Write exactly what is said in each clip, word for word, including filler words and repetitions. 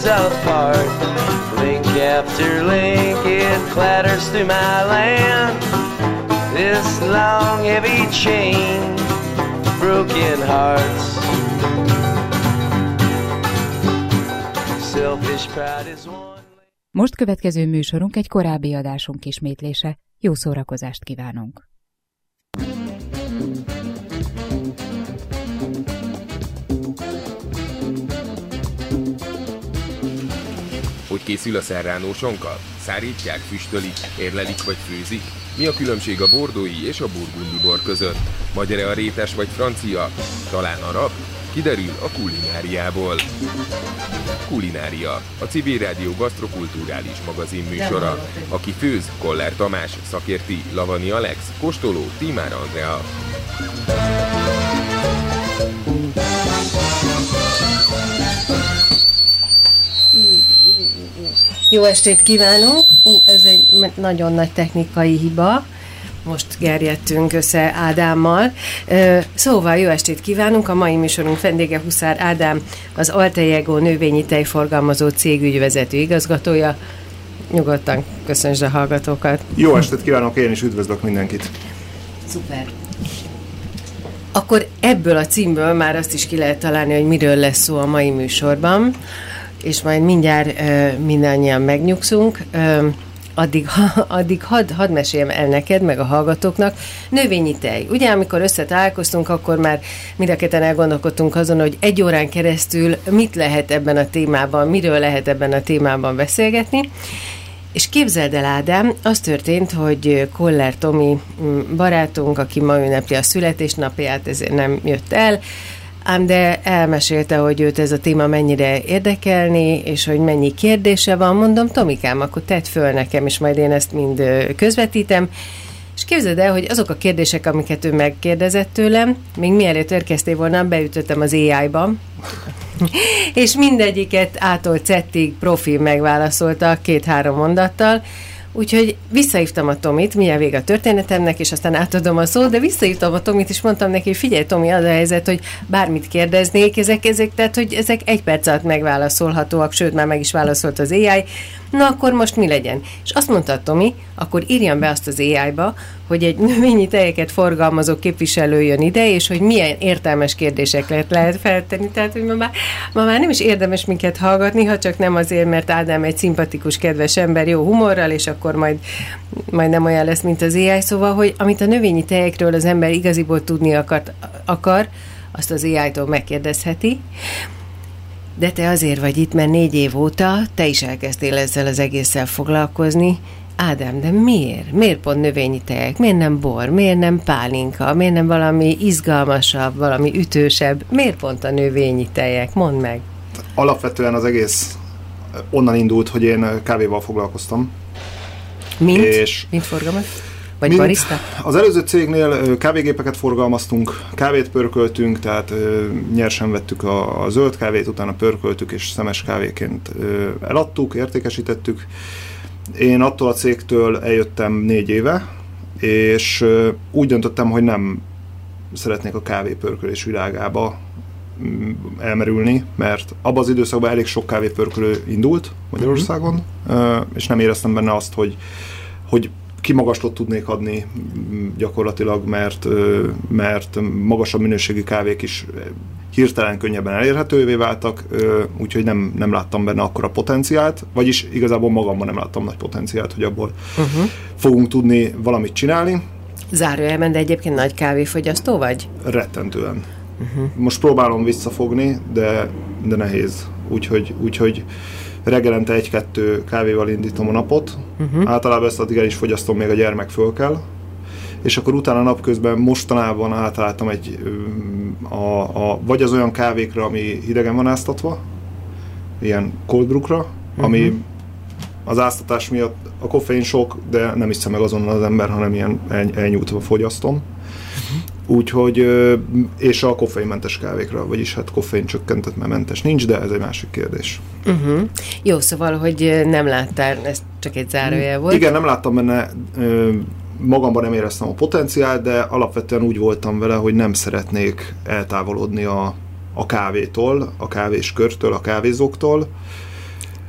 years apart. Link after link, it clatters through my land. This long, heavy chain, broken hearts. Selfish pride is one. Most következő műsorunk egy korábbi adásunk ismétlése. Jó szórakozást kívánunk! Hogy készül a serrano sonka? Szárítják, füstölik, érlelik vagy főzik? Mi a különbség a bordói és a burgundi bor között? Magyar-e a rétes vagy francia? Talán arab? Kiderül a kulináriából. Kulinária, a Civil Rádió gasztrokulturális magazin műsora. Aki főz, Koller Tamás, szakérti, Lavani Alex, kóstoló, Tímár Andrea. Jó estét kívánunk! Ez egy nagyon nagy technikai hiba. Most gerjedtünk össze Ádámmal. Szóval jó estét kívánunk! A mai műsorunk vendége Huszár Ádám, az Altejegó növényi tejforgalmazó cég ügyvezető igazgatója. Nyugodtan köszöntsd a hallgatókat! Jó estét kívánok! Én is üdvözlök mindenkit! Szuper! Akkor ebből a címből már azt is ki lehet találni, hogy miről lesz szó a mai műsorban, és majd mindjárt uh, mindannyian megnyugszunk. Uh, addig, ha, addig hadd had meséljem el neked, meg a hallgatóknak. Növényi tej. Ugye, amikor összetalálkoztunk, akkor már mind a ketten elgondolkodtunk azon, hogy egy órán keresztül mit lehet ebben a témában, miről lehet ebben a témában beszélgetni. És képzeld el, Ádám, az történt, hogy Koller Tomi barátunk, aki ma ünnepli a születésnapját, ezért nem jött el, ám de elmesélte, hogy őt ez a téma mennyire érdekelni, és hogy mennyi kérdése van. Mondom, Tomikám, akkor tedd föl nekem, és majd én ezt mind közvetítem. És képzeld el, hogy azok a kérdések, amiket ő megkérdezett tőlem, még mielőtt érkeztél volna, beütöttem az á í-ba, és mindegyiket A-tól Z-ig profi megválaszolta két-három mondattal. Úgyhogy visszahívtam a Tomit, milyen vége a történetemnek, és aztán átadom a szót, de visszahívtam a Tomit, és mondtam neki, hogy figyelj, Tomi, az a helyzet, hogy bármit kérdeznék, ezek, ezek, tehát, hogy ezek egy perc alatt megválaszolhatóak, sőt, már meg is válaszolt az á í. Na, akkor most mi legyen? És azt mondta a Tomi, akkor írjam be azt az á í-ba, hogy egy növényi tejeket forgalmazó képviselő jön ide, és hogy milyen értelmes kérdéseket lehet feltenni. Tehát, hogy ma már, ma már nem is érdemes minket hallgatni, ha csak nem azért, mert Ádám egy szimpatikus, kedves ember, jó humorral, és akkor majd, majd nem olyan lesz, mint az á í. Szóval, hogy amit a növényi tejekről az ember igaziból tudni akar, akar azt az á í-tól megkérdezheti. De te azért vagy itt, mert négy év óta te is elkezdtél ezzel az egésszel foglalkozni. Ádám, de miért? Miért pont növényi tejek? Miért nem bor? Miért nem pálinka? Miért nem valami izgalmasabb, valami ütősebb? Miért pont a növényi tejek? Mondd meg. Alapvetően az egész onnan indult, hogy én kávéval foglalkoztam. Mint? És mint forgalmaz? Vagy mint barista? Az előző cégnél kávégépeket forgalmaztunk, kávét pörköltünk, tehát ö, nyersen vettük a, a zöld kávét, utána pörköltük és szemes kávéként ö, eladtuk, értékesítettük. Én attól a cégtől eljöttem négy éve, és ö, úgy döntöttem, hogy nem szeretnék a kávépörkölés világába elmerülni, mert abban az időszakban elég sok kávépörkölő indult Magyarországon, uh-huh. és nem éreztem benne azt, hogy, hogy kimagaslót tudnék adni gyakorlatilag, mert, mert magasabb minőségű kávék is hirtelen könnyebben elérhetővé váltak, úgyhogy nem, nem láttam benne akkora potenciált, vagyis igazából magamban nem láttam nagy potenciált, hogy abból uh-huh. fogunk tudni valamit csinálni. Zárójelben, de egyébként nagy kávéfogyasztó vagy? Rettentően. Uh-huh. Most próbálom visszafogni, de, de nehéz. Úgyhogy, úgyhogy reggelente egy-kettő kávéval indítom a napot. Uh-huh. Általában ezt addig el is fogyasztom, még a gyermek föl kell. És akkor utána napközben mostanában átálltam egy, a, a, vagy az olyan kávékra, ami hidegen van áztatva, ilyen cold brew-ra, uh-huh. ami az áztatás miatt a koffein sok, de nem iszem meg azonnal az ember, hanem ilyen el, elnyújtva fogyasztom. Uh-huh. Úgyhogy, és a koffeinmentes kávékra, vagyis hát koffein csökkentett, mert mentes nincs, de ez egy másik kérdés. Uh-huh. Jó, szóval, hogy nem láttál, ez csak egy zárójel volt? Igen, nem láttam benne, magamban nem éreztem a potenciált, de alapvetően úgy voltam vele, hogy nem szeretnék eltávolodni a, a kávétól, a kávéskörtől, a kávézóktól.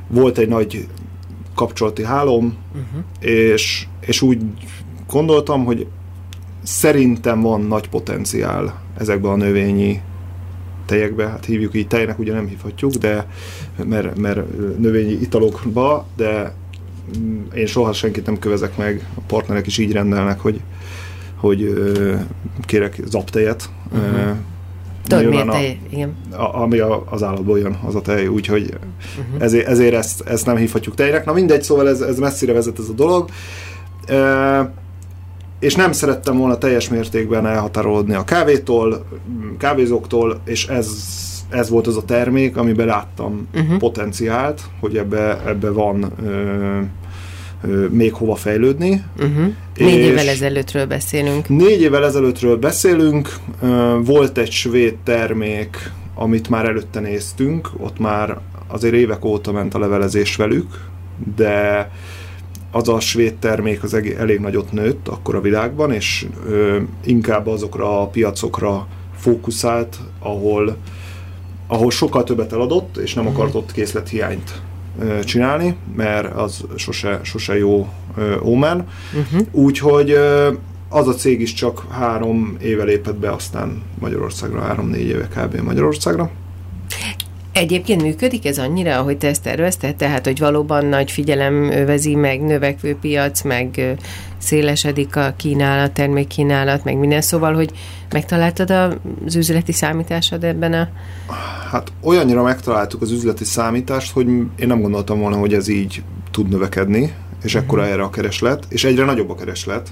volt egy nagy kapcsolati hálóm, uh-huh. és, és úgy gondoltam, hogy szerintem van nagy potenciál ezekben a növényi tejekbe, hát hívjuk így tejnek, ugye nem hívhatjuk, de mert, mert növényi italokba, de én soha senkit nem kövezek meg, a partnerek is így rendelnek, hogy, hogy kérek zaptejet. Uh-huh. Tudod, miért tej? Igen. A, ami a, az állatból jön, az a tej, úgyhogy uh-huh. ezért, ezért ezt, ezt nem hívhatjuk tejnek. Na mindegy, szóval ez, ez messzire vezet ez a dolog. E, és nem szerettem volna teljes mértékben elhatárolódni a kávétól, kávézóktól, és ez, ez volt az a termék, amiben láttam uh-huh. potenciált, hogy ebbe, ebbe van ö, ö, még hova fejlődni. Uh-huh. Négy évvel ezelőttről beszélünk. Négy évvel ezelőttről beszélünk. Ö, volt egy svéd termék, amit már előtte néztünk, ott már azért évek óta ment a levelezés velük, de az a svéd termék az elég nagyot nőtt akkor a világban, és ö, inkább azokra a piacokra fókuszált, ahol, ahol sokkal többet eladott, és nem akart ott készlethiányt ö, csinálni, mert az sose, sose jó ö, ómen. Uh-huh. Úgyhogy ö, az a cég is csak három éve lépett be, aztán Magyarországra, három-négy éve kb. Magyarországra. Egyébként működik ez annyira, ahogy te ezt tervezted? Tehát, hogy valóban nagy figyelem övezi, meg növekvő piac, meg szélesedik a kínálat, termékkínálat, meg minden, szóval, hogy megtaláltad az üzleti számításod ebben a... Hát olyannyira megtaláltuk az üzleti számítást, hogy én nem gondoltam volna, hogy ez így tud növekedni, és uh-huh. ekkora erre a kereslet, és egyre nagyobb a kereslet.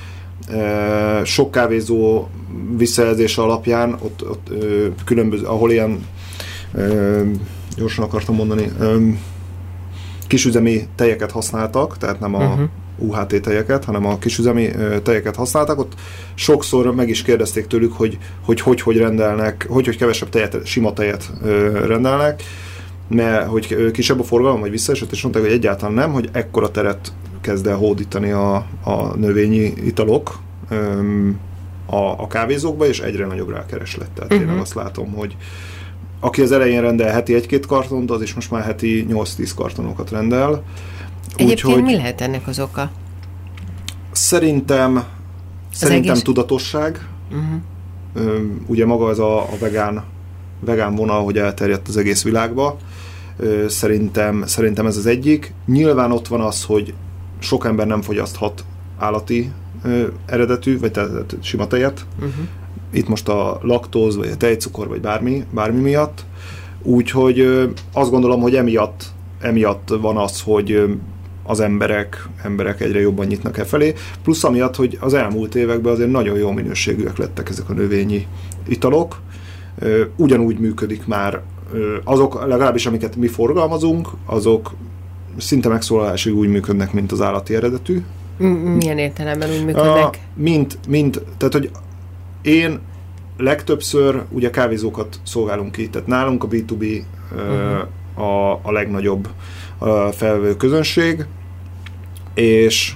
Sok kávézó visszajelzése alapján, ott, ott különböző, ahol ilyen Ö, gyorsan akartam mondani, ö, kisüzemi tejeket használtak, tehát nem a uh-huh. u há té tejeket, hanem a kisüzemi ö, tejeket használtak. Ott sokszor meg is kérdezték tőlük, hogy hogy, hogy, hogy rendelnek, hogy, hogy kevesebb tejet, sima tejet ö, rendelnek, mert hogy kisebb a forgalom, vagy visszaesett, és mondták, hogy egyáltalán nem, hogy ekkora teret kezd el hódítani a, a növényi italok ö, a, a kávézókba, és egyre nagyobb rá kereslet. Tehát uh-huh. tényleg azt látom, hogy aki az elején rendel heti egy-két kartont, az is most már heti nyolc-tíz kartonokat rendel. Egyébként úgy, mi lehet ennek az oka? Szerintem, szerintem egész... tudatosság. Uh-huh. Ugye maga ez a, a vegán, vegán vonal, hogy elterjedt az egész világba. Szerintem, szerintem ez az egyik. Nyilván ott van az, hogy sok ember nem fogyaszthat állati eredetű, vagy tehát sima tejet. Uh-huh. Itt most a laktóz, vagy a tejcukor, vagy bármi, bármi miatt. Úgyhogy ö, azt gondolom, hogy emiatt, emiatt van az, hogy ö, az emberek, emberek egyre jobban nyitnak e felé. Plusz amiatt, hogy az elmúlt években azért nagyon jó minőségűek lettek ezek a növényi italok. Ö, ugyanúgy működik már ö, azok, legalábbis amiket mi forgalmazunk, azok szinte megszólalásig úgy működnek, mint az állati eredetű. Milyen értelemben úgy működnek? A, mint, mint, tehát, hogy én legtöbbször ugye kávézókat szolgálunk ki, tehát nálunk a bé kettő bé uh-huh. a, a legnagyobb a felvevő közönség, és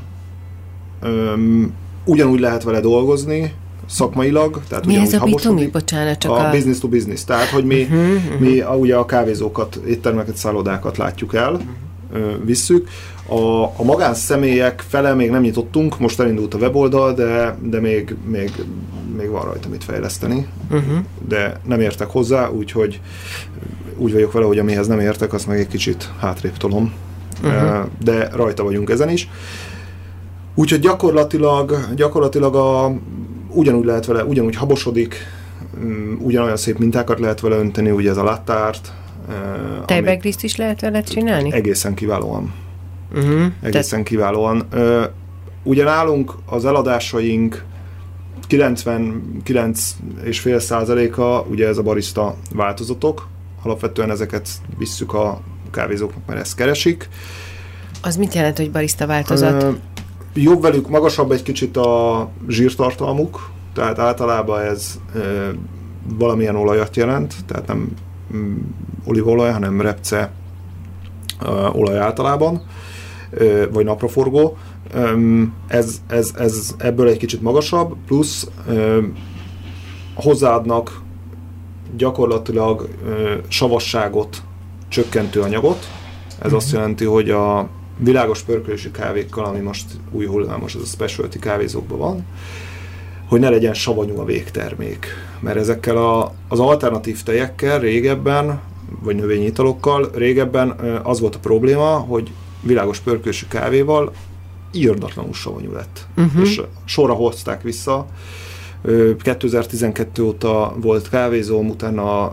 um, ugyanúgy lehet vele dolgozni szakmailag. Tehát mi ez a bé kettő bé? Bocsánat, csak a... A business to business, tehát hogy mi, uh-huh, uh-huh. mi a, ugye a kávézókat, éttermeket, szállodákat látjuk el, uh-huh. visszük. A, a magánszemélyek fele még nem nyitottunk, most elindult a weboldal, de, de még, még, még van rajta mit fejleszteni, uh-huh. de nem értek hozzá, úgyhogy úgy vagyok vele, hogy amihez nem értek, azt meg egy kicsit hátrébb tolom, uh-huh. de rajta vagyunk ezen is. Úgyhogy gyakorlatilag, gyakorlatilag a, ugyanúgy lehet vele, ugyanúgy habosodik, ugyanolyan szép mintákat lehet vele önteni, ugye ez a latte art. Tejbegriszt is lehet vele csinálni? Egészen kiválóan. Uh-huh. Egészen Te... kiválóan. Uh, ugye nálunk az eladásaink kilencvenkilenc egész öt százaléka ugye ez a barista változatok. Alapvetően ezeket visszük a kávézóknak, mert ezt keresik. Az mit jelent, hogy barista változat? Uh, jobb velük, magasabb egy kicsit a zsírtartalmuk, tehát általában ez uh, valamilyen olajat jelent, tehát nem um, olívaolaj, hanem repce uh, olaj általában, uh, vagy napraforgó. Um, ez, ez, ez ebből egy kicsit magasabb, plusz uh, hozzáadnak gyakorlatilag uh, savasságot csökkentő anyagot, Ez uh-huh. azt jelenti, hogy a világos pörkölésű kávékkal, ami most új hullámos, ez a specialty kávézókban van, hogy ne legyen savanyú a végtermék. Mert ezekkel a, az alternatív tejekkel régebben, vagy növényi italokkal régebben az volt a probléma, hogy világos pörkölésű kávéval írdatlanul savanyú lett. Uh-huh. És sorra hozták vissza. kétezer-tizenkettő óta volt kávézóm, utána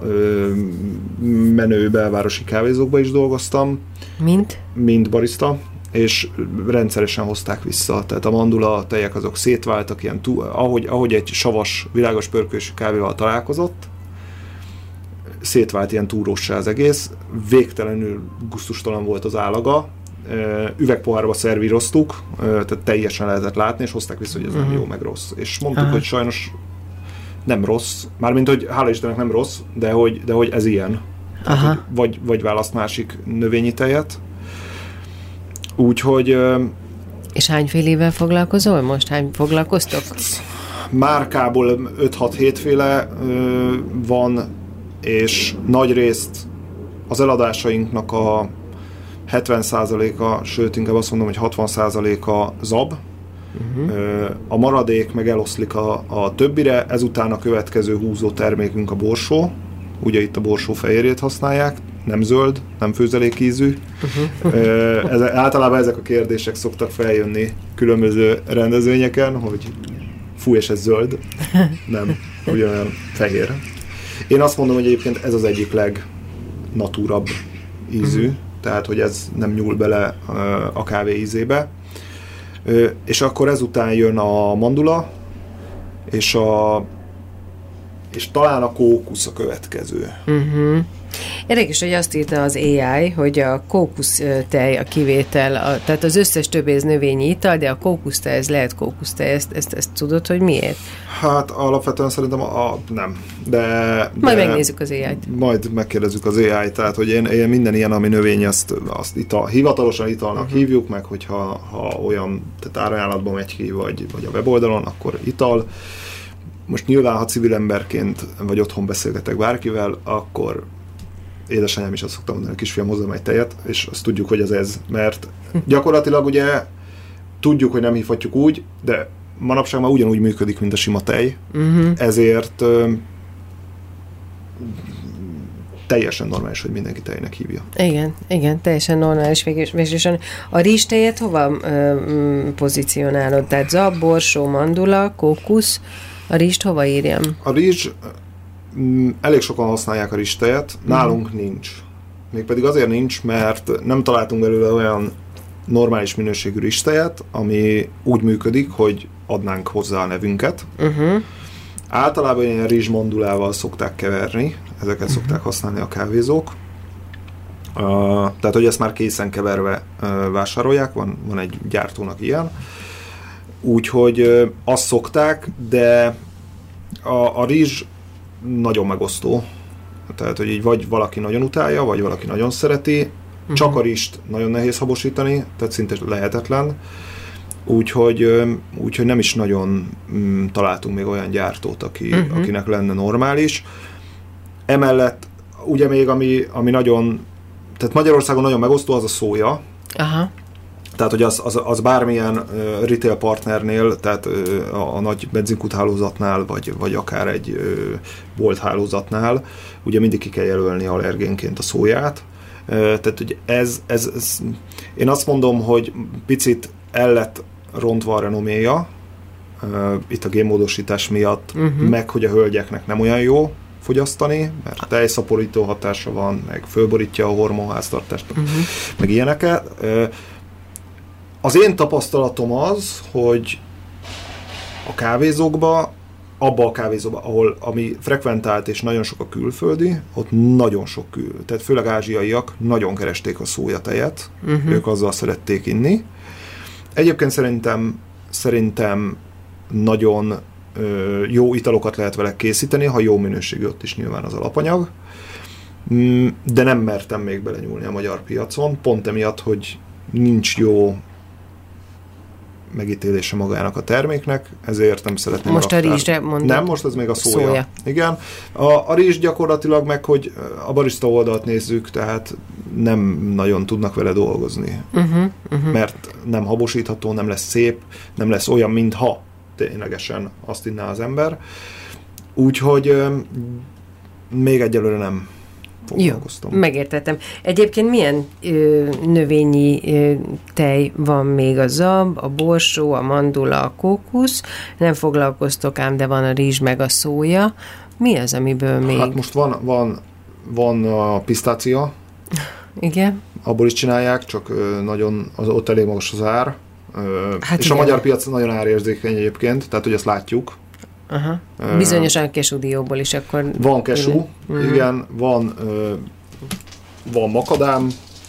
menő belvárosi kávézókba is dolgoztam. Mint? Mint barista, és rendszeresen hozták vissza. Tehát a mandula tejek azok szétváltak, ilyen túl, ahogy, ahogy egy savas, világos pörkölésű kávéval találkozott, szétvált ilyen túróssá az egész, végtelenül gusztustalan volt az állaga, üvegpohárba szervíroztuk, tehát teljesen lehetett látni, és hozták vissza, hogy ez uh-huh. nem jó, meg rossz. És mondtuk, Aha. hogy sajnos nem rossz, mármint, hogy hála Istennek nem rossz, de hogy, de hogy ez ilyen. Tehát, hogy vagy, vagy választ másik növényi tejet. Úgyhogy... És hányfélével foglalkozol most? Hány foglalkoztok? Márkából öt-hat-hét féle van, és nagy részt az eladásainknak a hetven százaléka, sőt inkább azt mondom, hogy hatvan százaléka zab, uh-huh. a maradék meg eloszlik a, a többire, ezután a következő húzó termékünk a borsó, ugye itt a borsó fehérjét használják, nem zöld, nem főzelékízű. Uh-huh. Ez, általában ezek a kérdések szoktak feljönni különböző rendezvényeken, hogy fú, és ez zöld, nem, ugyanolyan fehér. Én azt mondom, hogy egyébként ez az egyik legnatúrabb ízű, uh-huh. tehát, hogy ez nem nyúl bele a kávé ízébe. És akkor ezután jön a mandula, és, a, és talán a kókusz a következő. Uh-huh. Érdekes, hogy azt írta az á i, hogy a kókusztej a kivétel, a, tehát az összes többi ez növényi ital, de a kókusztej, ez lehet kókusztej, ezt, ezt, ezt tudod, hogy miért? Hát alapvetően szerintem a, a, nem, de, de... Majd megnézzük az á i-t. Majd megkérdezzük az á i-t, tehát hogy én, én minden ilyen, ami növény, azt, azt ital, hivatalosan italnak uh-huh. hívjuk, meg hogyha ha olyan, tehát árajánlatban megy ki, vagy, vagy a weboldalon, akkor ital. Most nyilván, ha civil emberként, vagy otthon beszélgetek bárkivel, akkor édesanyám is azt szoktam mondani, a kisfiam hozzám egy tejet, és azt tudjuk, hogy ez ez, mert gyakorlatilag ugye tudjuk, hogy nem hívhatjuk úgy, de manapság már ugyanúgy működik, mint a sima tej, uh-huh. ezért ö, teljesen normális, hogy mindenki tejnek hívja. Igen, igen, teljesen normális végül. A rizstejet hova ö, pozícionálod? Tehát zab, borsó, mandula, kókusz, a rizst hova írjam? A rizs, elég sokan használják a rizstejet, nálunk mm. nincs. Mégpedig azért nincs, mert nem találtunk belőle olyan normális minőségű rizstejet, ami úgy működik, hogy adnánk hozzá a nevünket. Uh-huh. Általában ilyen rizsmandulával szokták keverni, ezeket uh-huh. szokták használni a kávézók. Uh, tehát, hogy ezt már készen keverve uh, vásárolják, van, van egy gyártónak ilyen. Úgyhogy uh, azt szokták, de a, a rizs nagyon megosztó. Tehát, hogy így vagy valaki nagyon utálja, vagy valaki nagyon szereti. Uh-huh. Csak a rizst nagyon nehéz habosítani, tehát szinte lehetetlen. Úgyhogy, úgyhogy nem is nagyon mm, találtunk még olyan gyártót, aki, uh-huh. akinek lenne normális. Emellett ugye még ami, ami nagyon, tehát Magyarországon nagyon megosztó, az a szója. Aha. Tehát, hogy az, az, az bármilyen uh, retail partnernél, tehát uh, a, a nagy benzinkúthálózatnál, vagy, vagy akár egy uh, bolthálózatnál, ugye mindig ki kell jelölni allergénként a szóját. Uh, tehát, hogy ez, ez, ez, én azt mondom, hogy picit el lett rontva a renoméja, uh, itt a génmódosítás miatt, uh-huh. meg hogy a hölgyeknek nem olyan jó fogyasztani, mert tejszaporító hatása van, meg fölborítja a hormonháztartást, uh-huh. meg ilyeneket. Uh, Az én tapasztalatom az, hogy a kávézókba, abba a kávézóba, ahol ami frekventált és nagyon sok a külföldi, ott nagyon sok kül, tehát főleg ázsiaiak nagyon keresték a szójatejet, uh-huh. ők azzal szerették inni. Egyébként szerintem, szerintem nagyon ö, jó italokat lehet vele készíteni, ha jó minőségű, ott is nyilván az alapanyag, de nem mertem még belenyúlni a magyar piacon, pont emiatt, hogy nincs jó megítélése magának a terméknek, ezért nem szeretném most a, a rizsre mondod? Nem, most ez még a szója. szója. Igen. A, a rizs gyakorlatilag meg, hogy a barista oldalt nézzük, tehát nem nagyon tudnak vele dolgozni. Uh-huh, uh-huh. Mert nem habosítható, nem lesz szép, nem lesz olyan, mintha ténylegesen azt inná az ember. Úgyhogy még egyelőre nem foglalkoztam. Jó, megértettem. Egyébként milyen ö, növényi ö, tej van még? A zab, a borsó, a mandula, a kókusz. Nem foglalkoztok ám, de van a rizs meg a szója. Mi az, amiből még? Hát most van, van, van a pisztácia. Igen. Abból is csinálják, csak ö, nagyon, az, ott elég magas az ár. Ö, hát és igen. A magyar piac nagyon árérzékeny egyébként, tehát hogy ezt látjuk. Aha. Bizonyosan kesudióból is akkor... Van kesu, igen, igen van, ö, van makadám,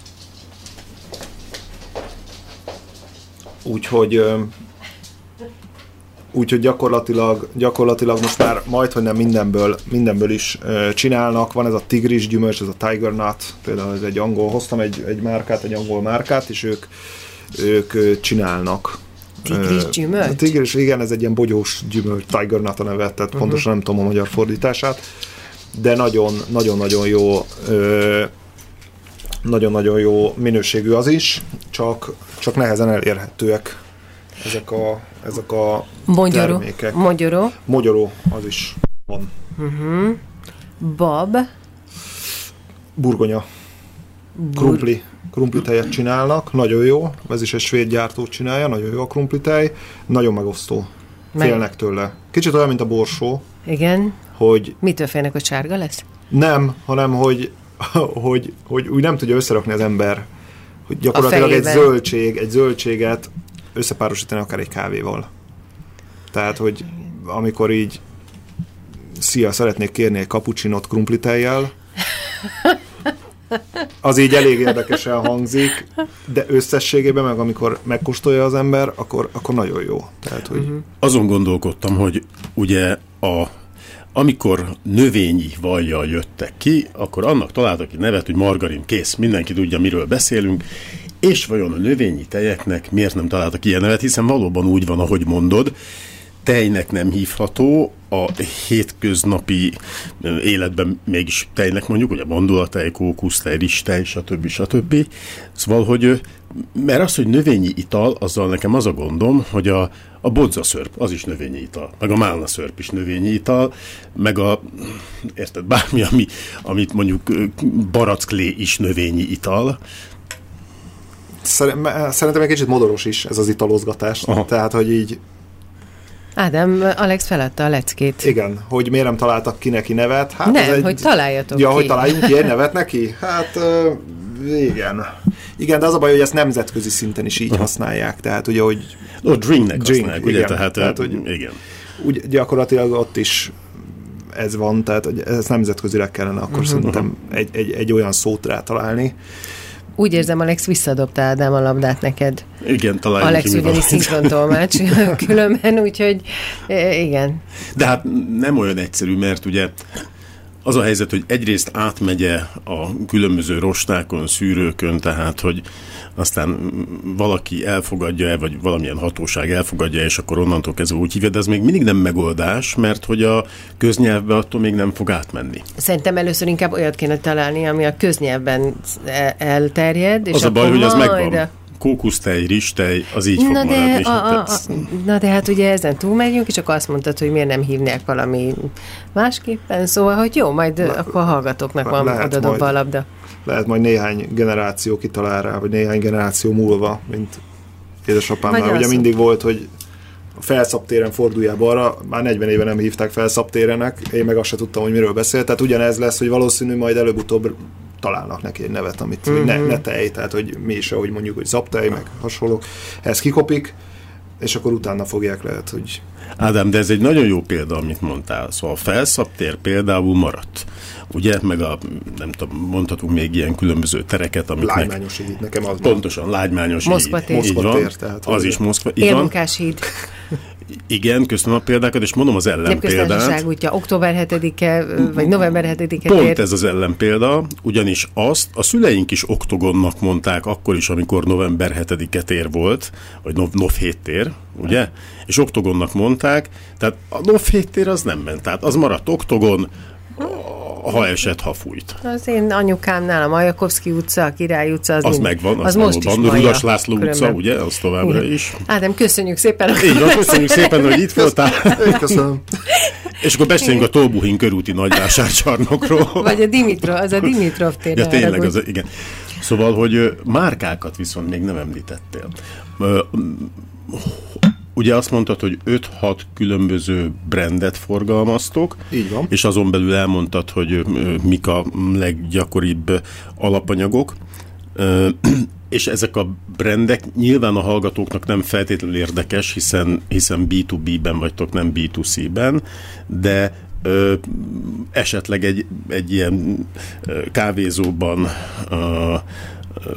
úgyhogy ö, úgyhogy gyakorlatilag, gyakorlatilag most már majdhogy nem mindenből, mindenből is ö, csinálnak. Van ez a tigris gyümölcs, ez a tiger nut, például ez egy angol, hoztam egy, egy márkát, egy angol márkát, és ők, ők ö, csinálnak. Tigris gyümölcs? A tigris, igen, ez egy ilyen bogyós gyümölcs, tiger nut a neve, tehát uh-huh. pontosan nem tudom a magyar fordítását, de nagyon-nagyon jó ö, nagyon-nagyon jó minőségű az is, csak, csak nehezen elérhetőek ezek a, ezek a Mogyoró. termékek. Mogyoró. Mogyoró, az is van. Uh-huh. Bab. Burgonya. Bur- Krumpli. Krumplitejet csinálnak, nagyon jó, ez is egy svéd gyártó csinálja, nagyon jó a krumplitej, nagyon megosztó, Meg... félnek tőle. Kicsit olyan, mint a borsó. Igen. Hogy mitől félnek, hogy sárga lesz? Nem, hanem hogy, hogy, hogy úgy nem tudja összerakni az ember, hogy gyakorlatilag egy zöldség, egy zöldséget összepárosítani akár egy kávéval. Tehát, hogy amikor így szia, szeretnék kérni egy cappuccinót krumplitejjel, az így elég érdekesen hangzik, de összességében meg amikor megkóstolja az ember, akkor, akkor nagyon jó. Tehát, hogy... uh-huh. Azon gondolkodtam, hogy ugye a, amikor növényi vajjal jöttek ki, akkor annak találtak egy nevet, hogy margarin, kész, mindenki tudja, miről beszélünk, és vajon a növényi tejeknek miért nem találtak ilyen nevet, hiszen valóban úgy van, ahogy mondod, tejnek nem hívható, a hétköznapi életben mégis tejnek mondjuk, ugye mandulatej, kókusztej, rizstej, stb. stb. Szóval, hogy mert az, hogy növényi ital, azzal nekem az a gondom, hogy a, a bodzaszörp, az is növényi ital, meg a málnaszörp is növényi ital, meg a, érted, bármi, ami, amit mondjuk baracklé is növényi ital. Szerintem egy kicsit modoros is ez az italozgatás, aha. Tehát, hogy így Ádám, Alex feladta a leckét. Igen, hogy miért nem találtak ki neki nevet. Hát nem, egy... hogy találjatok ja, ki. hogy találjunk ki egy nevet neki? Hát uh, igen. Igen, de az a baj, hogy ezt nemzetközi szinten is így uh-huh. használják. Tehát ugye, hogy... Ó, drinknek drink, használják, ugye? Igen, tehát, tehát hogy igen. Úgy gyakorlatilag ott is ez van, tehát hogy ez nemzetközileg kellene akkor uh-huh. szerintem egy, egy, egy olyan szót rá találni. Úgy érzem, Alex, visszadobta Ádám a labdát neked. Igen, talán. Alex ugyanis szinkrontolmács különben, úgyhogy igen. De hát nem olyan egyszerű, mert ugye az a helyzet, hogy egyrészt átmegye a különböző rostákon, szűrőkön, tehát, hogy aztán valaki elfogadja-e, vagy valamilyen hatóság elfogadja, és akkor onnantól kezdve úgy hívja, de ez még mindig nem megoldás, mert hogy a köznyelvbe attól még nem fog átmenni. Szerintem először inkább olyat kéne találni, ami a köznyelvben elterjed, és az a baj, hogy az megvan. A... Kókusztej, rizstej, az így na fog de, maradni. A, a, a, na de hát ugye ezen túlmegyünk, és akkor azt mondtad, hogy miért nem hívnák valami másképpen, szóval, hogy jó, majd Le, akkor a hallgatóknak van odadobva a labda. Lehet majd néhány generáció kitalál rá, vagy néhány generáció múlva, mint édesapámnál. Ugye mindig volt, hogy a felszabtéren forduljál balra, már negyven éve nem hívták felszabtérenek, én meg azt se tudtam, hogy miről beszél, tehát ugyanez lesz, hogy valószínű majd előbb-utóbb találnak neki egy nevet, amit mm-hmm. ne, ne tej, tehát hogy mi is, ahogy mondjuk, hogy zaptej, meg hasonlók, ez kikopik, és akkor utána fogják lehet, hogy... Ádám, de ez egy nagyon jó példa, amit mondtál. Szóval a felszabtér például maradt. Ugye, meg a, nem tudom, mondhatunk még ilyen különböző tereket, amiknek... Lágymányos híd, nekem az pontosan, lágymányos Moszkva híd. tér. Moszkva tér, tehát... Az is Moszkva. Élmunkás híd. Igen, köszönöm a példákat, és mondom az ellenpéldát. Népköztársaság útja, október hetedike, vagy november hetedike Pont tér. ez az ellenpélda, ugyanis azt a szüleink is oktogonnak mondták akkor is, amikor november hetedike tér volt, vagy nov, nov hét tér, ugye? És oktogonnak mondták, tehát a nov hét tér az nem ment, tehát az maradt oktogon, ha esett, ha fújt. Az én anyukámnál a Majakovszky utca, a Király utca, az, az mind, megvan, az, az most is van. Rudas László különben. utca, ugye, az továbbra Igen. is. Ádám, köszönjük szépen. Így van, köszönjük szépen, hogy itt voltál. Köszönöm. És akkor beszéljünk a Tolbuhin körúti nagyvásárcsarnokról. Vagy a Dimitrov, az a Dimitrov tér. Ja, tényleg, az, igen. Szóval, hogy ö, márkákat viszont még nem említettél. Ö, Ugye azt mondtad, hogy öt-hat különböző brandet forgalmaztok, Így van. és azon belül elmondtad, hogy ö, mik a leggyakoribb alapanyagok, ö, és ezek a brandek nyilván a hallgatóknak nem feltétlenül érdekes, hiszen, hiszen bé kettő bé-ben vagytok, nem bé kettő cé-ben, de ö, esetleg egy, egy ilyen kávézóban ö, ö,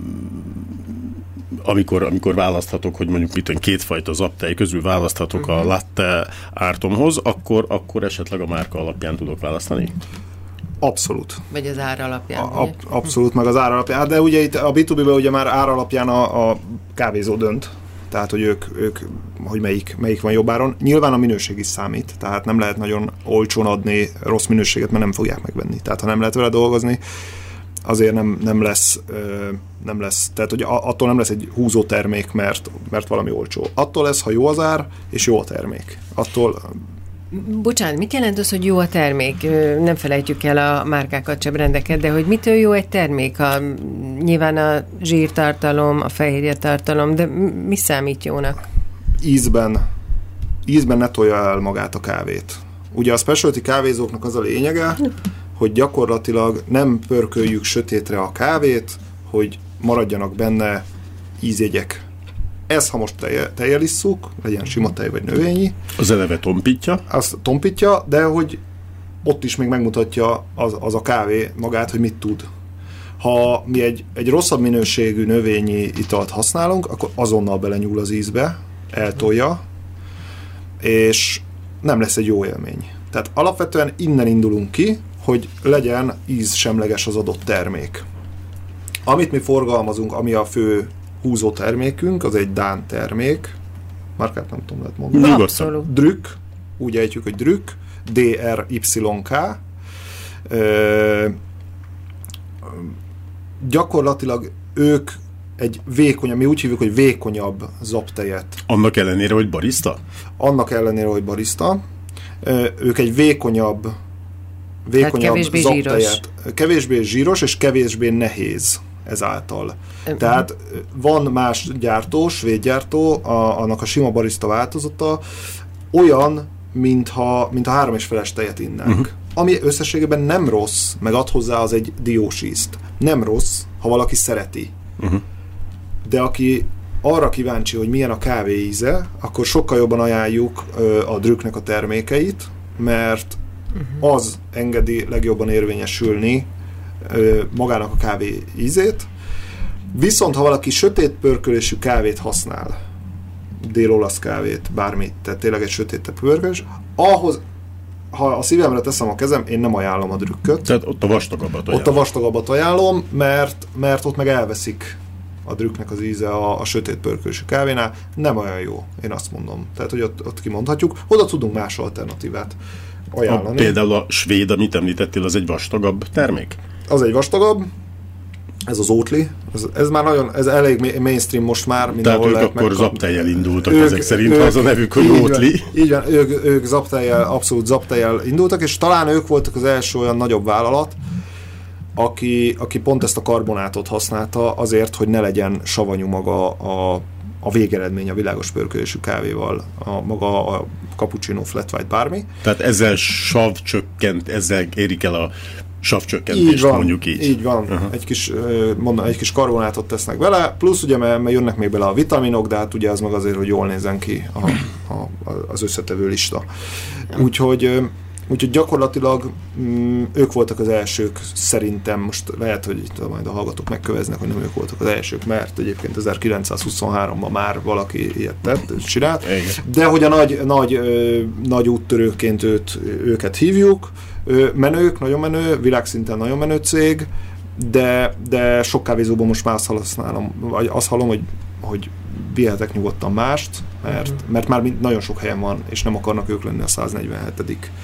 amikor, amikor választhatok, hogy mondjuk mit kétfajta zaptej közül választhatok uh-huh. a latte ártomhoz, akkor, akkor esetleg a márka alapján tudok választani? Abszolút. Vagy az ár alapján. A, ab, abszolút, meg az ár alapján. De ugye itt a bé kettő bé-ben ugye már ár alapján a, a kávézó dönt. Tehát, hogy ők, ők hogy melyik, melyik van jobb áron. Nyilván a minőség is számít, tehát nem lehet nagyon olcsón adni rossz minőséget, mert nem fogják megvenni. Tehát, ha nem lehet vele dolgozni, azért nem, nem lesz, nem lesz, tehát hogy attól nem lesz egy húzó termék, mert, mert valami olcsó. Attól lesz, ha jó az ár, és jó a termék. Attól... Bocsánat, mit jelent az, hogy jó a termék? Nem felejtjük el a márkákat, se brandeket, de hogy mitől jó egy termék? A, nyilván a zsírtartalom, a fehérjetartalom, de mi számít jónak? Ízben, ízben ne tolja el magát a kávét. Ugye a specialty kávézóknak az a lényege, hogy gyakorlatilag nem pörköljük sötétre a kávét, hogy maradjanak benne ízjegyek. Ez, ha most teje, tejelisszuk, legyen sima tej vagy növényi. Az eleve tompítja. Az tompítja, de hogy ott is még megmutatja az, az a kávé magát, hogy mit tud. Ha mi egy, egy rosszabb minőségű növényi italt használunk, akkor azonnal belenyúl az ízbe, eltolja, és nem lesz egy jó élmény. Tehát alapvetően innen indulunk ki, hogy legyen ízsemleges az adott termék. Amit mi forgalmazunk, ami a fő húzó termékünk, az egy dán termék. Márkát nem tudom, lehet mondani. Abszolút. Drük, úgy ejtjük, hogy drük, dé er ipszilon ká. Ö, gyakorlatilag ők egy vékonyabb, mi úgy hívjuk, hogy vékonyabb zaptejet. Annak ellenére, hogy barista? Annak ellenére, hogy barista. Ö, ők egy vékonyabb vékonyabb kevésbé zaptejet. zsíros. Kevésbé zsíros és kevésbé nehéz ezáltal. Uh-huh. Tehát van más gyártó, svéd gyártó, a, annak a sima barista változata olyan, mintha, mintha három és feles tejet innánk. Uh-huh. Ami összességében nem rossz, meg ad hozzá az egy diós ízt. Nem rossz, ha valaki szereti. Uh-huh. De aki arra kíváncsi, hogy milyen a kávé íze, akkor sokkal jobban ajánljuk ö, a drüknek a termékeit, mert uh-huh. az engedi legjobban érvényesülni ö, magának a kávé ízét. Viszont ha valaki sötét pörkölésű kávét használ, dél-olasz kávét, bármit, tehát tényleg egy sötét pörkölés, ahhoz, ha a szívemre teszem a kezem, én nem ajánlom a drükköt. Tehát ott a vastagabbat ajánlom. Ott a vastagabbat ajánlom, mert, mert ott meg elveszik a drükknek az íze a, a sötét pörkölésű kávénál. Nem olyan jó, én azt mondom. Tehát, hogy ott, ott kimondhatjuk. Oda tudunk más alternatívát ajánlani. A, például a svéd, amit említettél, az egy vastagabb termék? Az egy vastagabb. Ez az Oatly, ez, ez már nagyon, ez elég mainstream most már. Tehát ők akkor zaptejjel indultak ők, ezek szerint, ők, az a nevük, hogy Oatly. Így van, ők, ők zaptejjel, abszolút zaptejjel indultak, és talán ők voltak az első olyan nagyobb vállalat, aki, aki pont ezt a karbonátot használta azért, hogy ne legyen savanyú maga a, a végeredmény a világos pörkölésű kávéval, a, maga a cappuccino, flat white, bármi. Tehát ezzel sav csökkent, ezzel érik el a savcsökkentést, így van, mondjuk így. Így van, uh-huh. egy, kis, mondom, egy kis karbonátot tesznek bele, plusz ugye, mert, mert jönnek még bele a vitaminok, de hát ugye az meg azért, hogy jól nézzen ki a, a, az összetevő lista. Úgyhogy, úgyhogy gyakorlatilag mm, ők voltak az elsők, szerintem, most lehet, hogy itt majd a hallgatók megköveznek, hogy nem ők voltak az elsők, mert egyébként ezerkilencszázhuszonháromban már valaki ilyet tett, csinált, de hogy a nagy, nagy, nagy úttörőként őt, őket hívjuk, menők, nagyon menő, világszinten nagyon menő cég, de, de sok kávézóban most már azt használom, vagy azt hallom, hogy, hogy vihetek nyugodtan mást, mert, mert már nagyon sok helyen van, és nem akarnak ők lenni a száznegyvenhetedik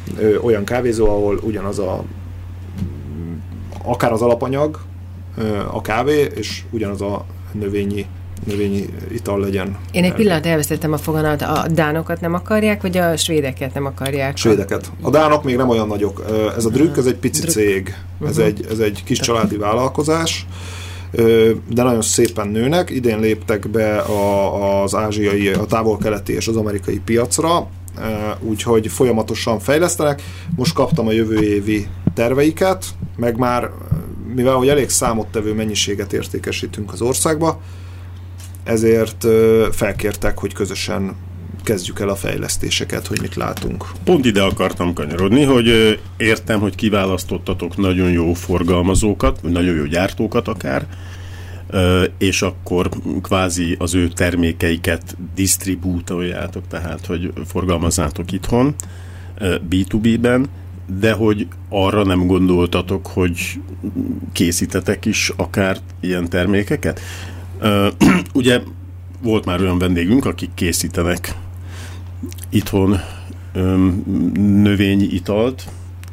ö, olyan kávézó, ahol ugyanaz a akár az alapanyag, ö, a kávé, és ugyanaz a növényi növényi ital legyen. Én egy pillanat elvesztettem a foganat, a dánokat nem akarják, vagy a svédeket nem akarják? Svédeket. A dánok még nem olyan nagyok. Ez a Drück, ez egy pici Drück. cég. Ez, uh-huh. egy, ez egy kis családi vállalkozás, de nagyon szépen nőnek. Idén léptek be a, az ázsiai, a távol-keleti és az amerikai piacra, úgyhogy folyamatosan fejlesztenek. Most kaptam a jövő évi terveiket, meg már, mivel hogy elég számottevő mennyiséget értékesítünk az országba, ezért felkértek, hogy közösen kezdjük el a fejlesztéseket, hogy mit látunk. Pont ide akartam kanyarodni, hogy értem, hogy kiválasztottatok nagyon jó forgalmazókat, nagyon jó gyártókat akár, és akkor kvázi az ő termékeiket disztribútoljátok, tehát hogy forgalmazzátok itthon, bé kettő bé-ben, de hogy arra nem gondoltatok, hogy készítetek is akár ilyen termékeket? Uh, ugye volt már olyan vendégünk, akik készítenek itthon um, növényi italt,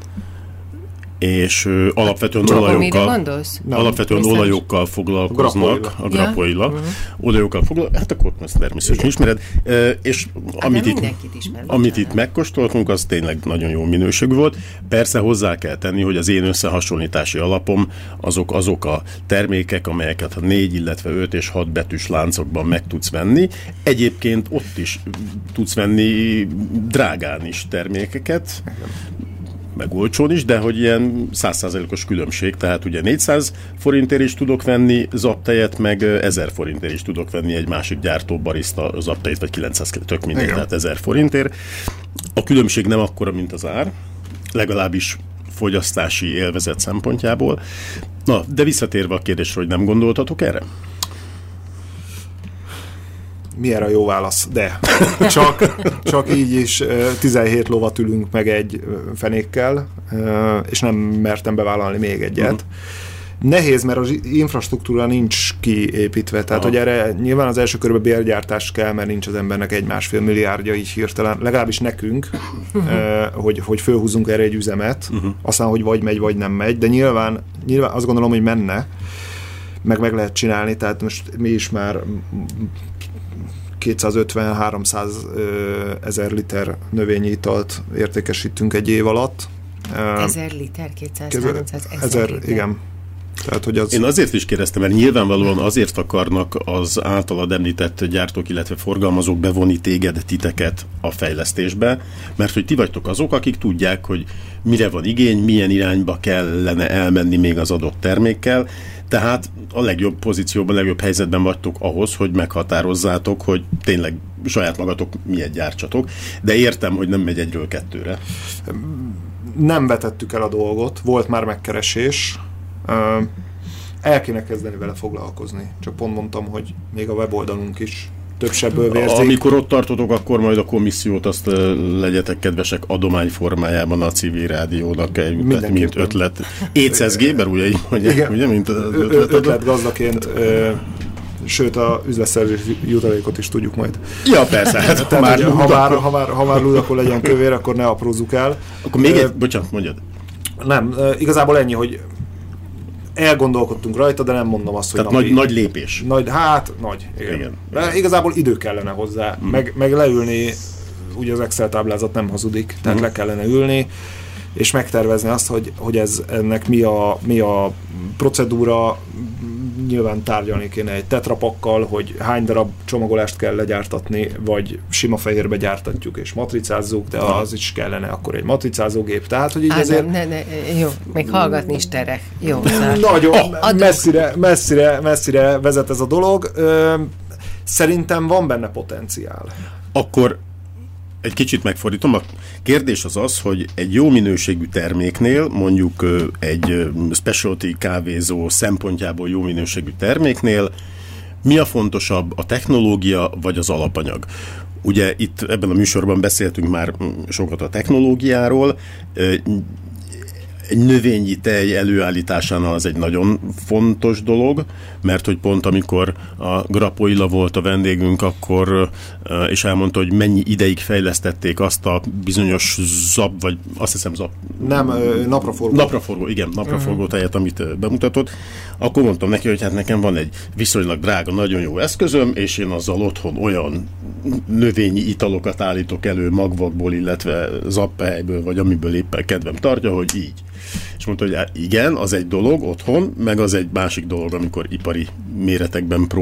és uh, alapvetően Csak olajokkal alapvetően Nem. olajokkal foglalkoznak, a grapoila, ja. uh-huh. olajokkal foglalkoznak, hát akkor ezt természetesen ismered, uh, és hát amit, itt, ismer, amit itt megkóstoltunk, az tényleg nagyon jó minőségű volt. Persze hozzá kell tenni, hogy az én összehasonlítási alapom azok azok a termékek, amelyeket a négy, illetve öt és hat betűs láncokban meg tudsz venni. Egyébként ott is tudsz venni drágán is termékeket, meg olcsón is, de hogy ilyen száz százalékos különbség, tehát ugye négyszáz forintért is tudok venni zaptejet, meg ezer forintért is tudok venni egy másik gyártó barista zaptejet, vagy kilencszáz, tök mindegy, tehát ezer forintért. A különbség nem akkora, mint az ár, legalábbis fogyasztási élvezet szempontjából. Na, de visszatérve a kérdésre, hogy nem gondoltatok erre? Mi erre a jó válasz? De. Csak, csak így is tizenhét lovat ülünk meg egy fenékkel, és nem mertem bevállalni még egyet. Uh-huh. Nehéz, mert az infrastruktúra nincs kiépítve, tehát uh-huh. hogy erre nyilván az első körben bérgyártás kell, mert nincs az embernek egy-másfél milliárdja így hirtelen, legalábbis nekünk, uh-huh. hogy, hogy fölhúzzunk erre egy üzemet, uh-huh. aztán, hogy vagy megy, vagy nem megy, de nyilván, nyilván azt gondolom, hogy menne, meg meg lehet csinálni, tehát most mi is már kétszázötven-háromszáz ezer liter növényi italt értékesítünk egy év alatt. Ezer liter? kétszáz-háromszáz ezer liter? Igen. Tehát, hogy az... Én azért is kérdeztem, mert nyilvánvalóan azért akarnak az általad említett gyártók, illetve forgalmazók bevonni téged, titeket a fejlesztésbe, mert hogy ti vagytok azok, akik tudják, hogy mire van igény, milyen irányba kellene elmenni még az adott termékkel, tehát a legjobb pozícióban, a legjobb helyzetben vagytok ahhoz, hogy meghatározzátok, hogy tényleg saját magatok miért gyártsatok, de értem, hogy nem megy egyről kettőre. Nem vetettük el a dolgot, volt már megkeresés, el kéne kezdeni vele foglalkozni. Csak pont mondtam, hogy még a weboldalunk is több sebből vérzik. Amikor ott tartotok, akkor majd a komissziót azt legyetek kedvesek adomány formájában a civil rádiónak, mint ötlet. étszezgében, ugye így mondják, ugye, mint ötlet, ötlet gazdaként, ö, sőt a üzletszerzési jutalékot is tudjuk majd. Ja, persze. Hát, Tehát, már ha, már, ha, már, ha már lúd, akkor legyen kövér, akkor ne aprózzuk el. Akkor még egy, bocsánat, mondjad. Nem, igazából ennyi, hogy elgondolkodtunk rajta, de nem mondom azt, hogy... Tehát nagy, nagy lépés. Nagy, hát, nagy. Igen. igen. De igen. Igazából idő kellene hozzá. Mm. Meg, meg leülni, ugye az Excel táblázat nem hazudik, tehát mm. le kellene ülni, és megtervezni azt, hogy, hogy ez, ennek mi a, mi a procedúra, nyilván tárgyalni kéne egy tetrapakkal, hogy hány darab csomagolást kell legyártatni, vagy sima fehérbe gyártatjuk és matricázzuk, de az is kellene akkor egy matricázógép. Tehát, hogy így Á, ezért... Ne, ne, jó, még hallgatni is terek. Jó. Nagyon oh, messzire, messzire, messzire vezet ez a dolog. Ö, szerintem van benne potenciál. Akkor egy kicsit megfordítom. A kérdés az az, hogy egy jó minőségű terméknél, mondjuk egy specialty kávézó szempontjából jó minőségű terméknél, mi a fontosabb, a technológia vagy az alapanyag? Ugye itt ebben a műsorban beszéltünk már sokat a technológiáról. egy növényi tej előállításánál az egy nagyon fontos dolog, mert hogy pont amikor a Grapoila volt a vendégünk, akkor és elmondta, hogy mennyi ideig fejlesztették azt a bizonyos zab, vagy azt hiszem zab... Nem, napraforgó. Napraforgó, igen, napraforgó tejet, amit bemutatott. Akkor mondtam neki, hogy hát nekem van egy viszonylag drága, nagyon jó eszközöm, és én azzal otthon olyan növényi italokat állítok elő magvakból, illetve zappehelyből, vagy amiből éppen kedvem tartja, hogy így. És mondta, hogy igen, az egy dolog otthon, meg az egy másik dolog, amikor ipari méretekben próbálom